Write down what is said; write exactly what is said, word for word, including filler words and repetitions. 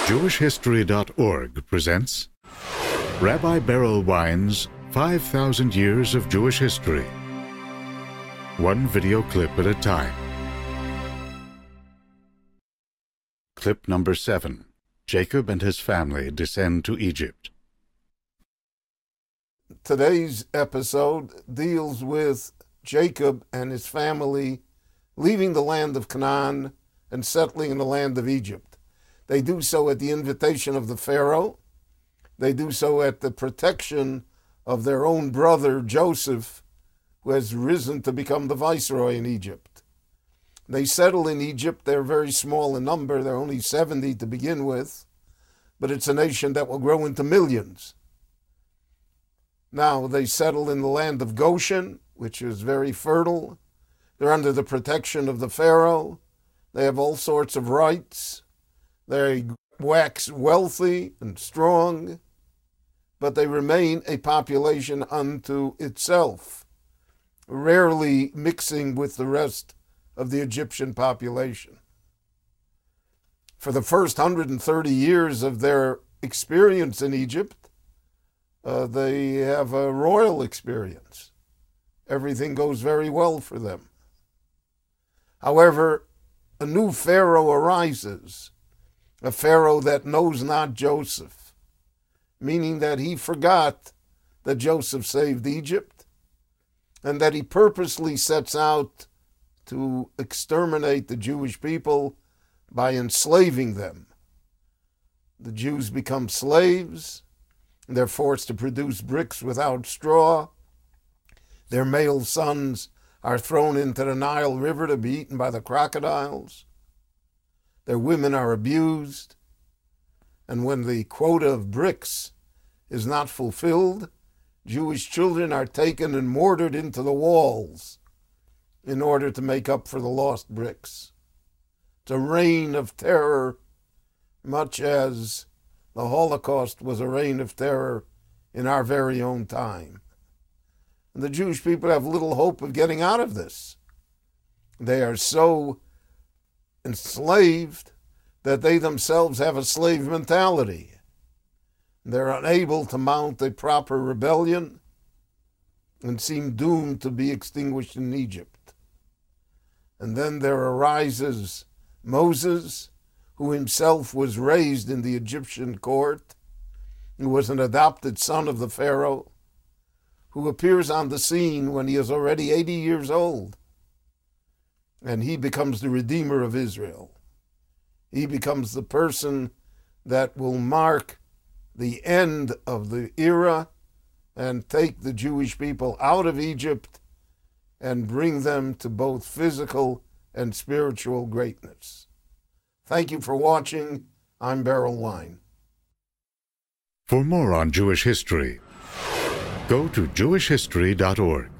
Jewish History dot org presents Rabbi Berel Wein's five thousand Years of Jewish History. One video clip at a time. Clip number seven. Jacob and his family descend to Egypt. Today's episode deals with Jacob and his family leaving the land of Canaan and settling in the land of Egypt. They do so at the invitation of the Pharaoh. They do so at the protection of their own brother Joseph, who has risen to become the viceroy in Egypt. They settle in Egypt. They're very small in number. They're only seventy to begin with, but it's a nation that will grow into millions. Now they settle in the land of Goshen, which is very fertile. They're under the protection of the Pharaoh. They have all sorts of rights. They wax wealthy and strong, but they remain a population unto itself, rarely mixing with the rest of the Egyptian population. For the first one hundred thirty years of their experience in Egypt, uh, they have a royal experience. Everything goes very well for them. However, a new Pharaoh arises, a Pharaoh that knows not Joseph, meaning that he forgot that Joseph saved Egypt and that he purposely sets out to exterminate the Jewish people by enslaving them. The Jews become slaves. They're forced to produce bricks without straw. Their male sons are thrown into the Nile River to be eaten by the crocodiles. Their women are abused. And when the quota of bricks is not fulfilled, Jewish children are taken and mortared into the walls in order to make up for the lost bricks. It's a reign of terror, much as the Holocaust was a reign of terror in our very own time. And the Jewish people have little hope of getting out of this. They are so enslaved that they themselves have a slave mentality. They're unable to mount a proper rebellion and seem doomed to be extinguished in Egypt. And then there arises Moses, who himself was raised in the Egyptian court, who was an adopted son of the Pharaoh, who appears on the scene when he is already eighty years old. And he becomes the Redeemer of Israel. He becomes the person that will mark the end of the era and take the Jewish people out of Egypt and bring them to both physical and spiritual greatness. Thank you for watching. I'm Berel Wein. For more on Jewish history, go to Jewish History dot org.